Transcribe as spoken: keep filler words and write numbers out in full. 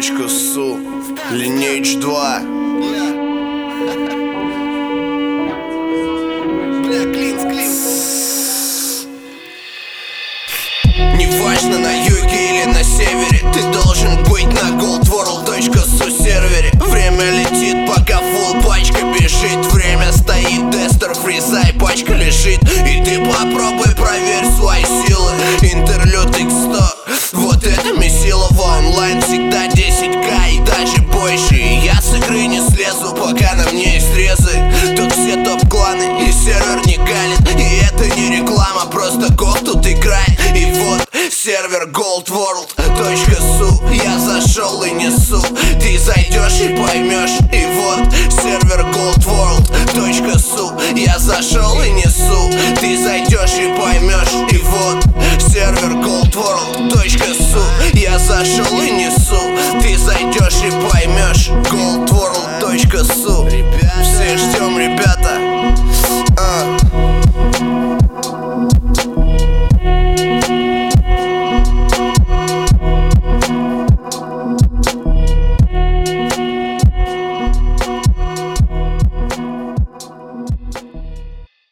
Су, Lineage два. Неважно, на юге или на севере, ты должен быть на goldworld точка су сервере. Время летит, пока фулл пачка бежит. Время стоит, дестер, фризай, пачка лежит. И ты попробуй, проверь свои силы. Интерлюд икс сто, вот это месило в онлайн. Всегда десять ка и даже больше. И я с игры не слезу, пока на мне есть резы. Тут все топ-кланы и сервер не галит. И это не реклама, просто голд тут играет. И вот сервер goldworld точка су, я зашел и несу. Ты зайдешь и поймешь. И вот